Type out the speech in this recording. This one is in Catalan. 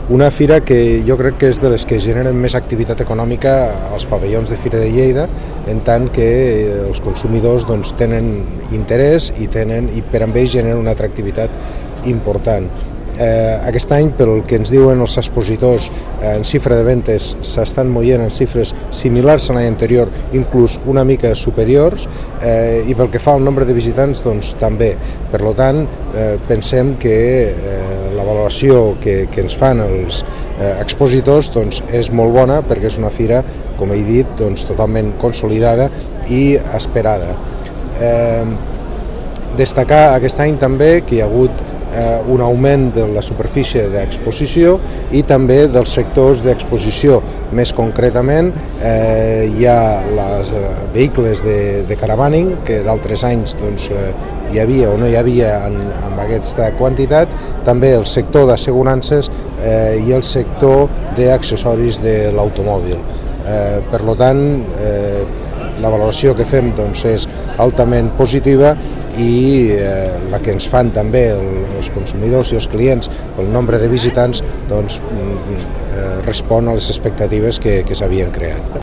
Una fira que jo crec que és de les que generen més activitat econòmica als pavellons de Fira de Lleida, en tant que els consumidors doncs, tenen interès i per amb ells generen una atractivitat important. Aquest any, pel que ens diuen els expositors, en xifra de ventes s'estan movent en xifres similars a l'any anterior, inclús una mica superiors, i pel que fa al nombre de visitants, doncs també. Per tant, pensem que la valoració que ens fan els expositors doncs, és molt bona, perquè és una fira, com he dit, doncs, totalment consolidada i esperada. Destacar aquest any també que hi ha hagut un augment de la superfície d'exposició i també dels sectors d'exposició. Més concretament, hi ha els vehicles de caravaning, que d'altres anys doncs, hi havia o no hi havia en aquesta quantitat, també el sector d'assegurances i el sector d'accessoris de l'automòbil. Per tant, la valoració que fem doncs, és altament positiva i la que ens fan també els consumidors i els clients, el nombre de visitants, doncs, respon a les expectatives que s'havien creat.